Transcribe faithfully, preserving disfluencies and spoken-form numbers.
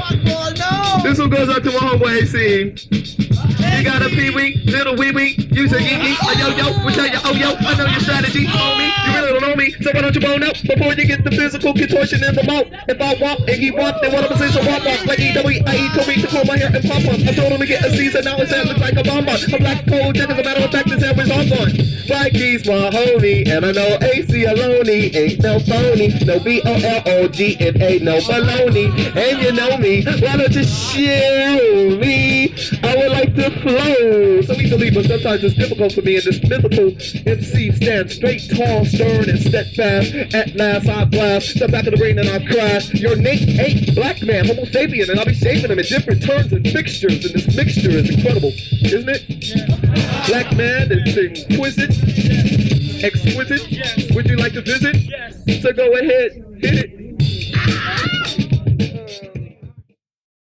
This one goes out to my homeboy A C. You got a pee-wee, little wee-wee, you say yee-yee, oh yo-yo, we tell you, oh yo, I know your strategy, homie, you really don't know me, so why don't you bone up before you get the physical contortion in the mouth? If I want and he want, then what I'm saying, so walk walk, like E W I E told me to pull my hair and pop up. I told him to get a season, now his head looks like a bomb on. A black cold check, as a matter of fact, his head was all gone. Mikey's my homie, and I know A C alone, he ain't no phony, no B O L O G, it ain't no baloney, and you know me, why don't you show me? I would like to flow so easily, but sometimes it's difficult for me. And this mythical M C stands straight, tall, stern, and steadfast. At last I blast, step back of the rain and I crash. Your Nate ain't black man, homo sapien, and I'll be shaping him in different turns and fixtures. And this mixture is incredible, isn't it? Yes. Black man is exquisite, yes. Exquisite. Yes. Would you like to visit? Yes. So go ahead, hit it.